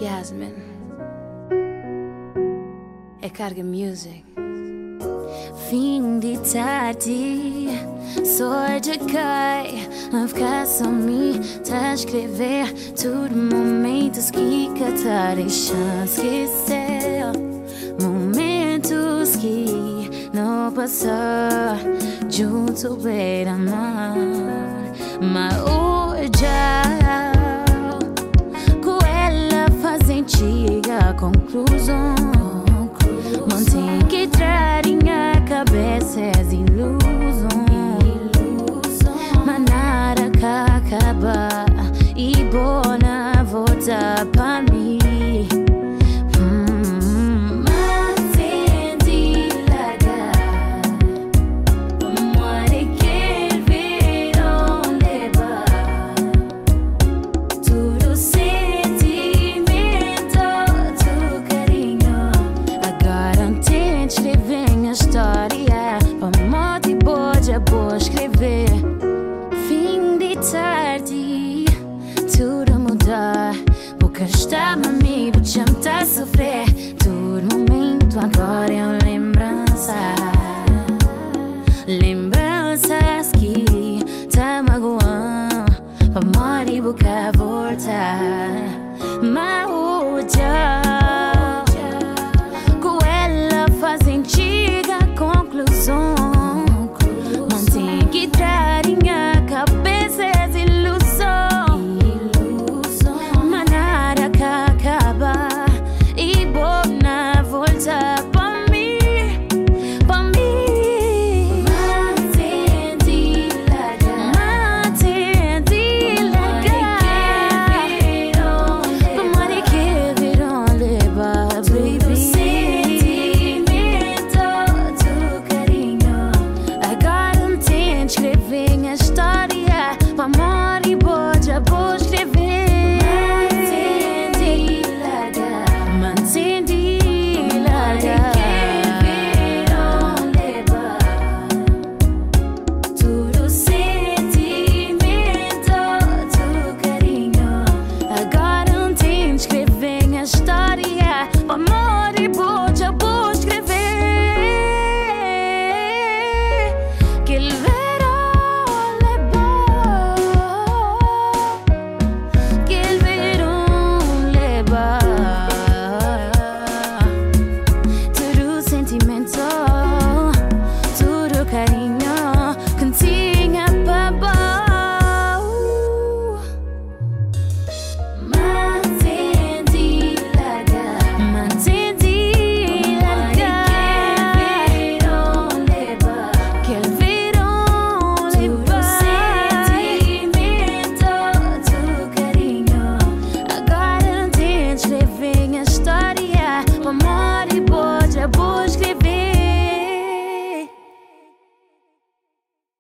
Yasmin. É Carga Music. Fim de tarde, só de cai a ficar só me tá a escrever tudo momentos que tá deixando esquecer, momentos que não passar junto beira-mar, mas hoje com ela fazem chega a conclusão. Mantém que trarem a cabeça as ilusões, mas nada que acaba e bona volta pra mim. Mas senti largar, amor quer ver onde vai, tudo sentimento, tudo carinho. Agora escrever a história, pra morte boa escrever. Fim de tarde, tudo mudar, porque está-me amigo, já me tá a sofrer. Todo momento agora é lembrança, lembranças que tá magoando, pra morte boca voltar.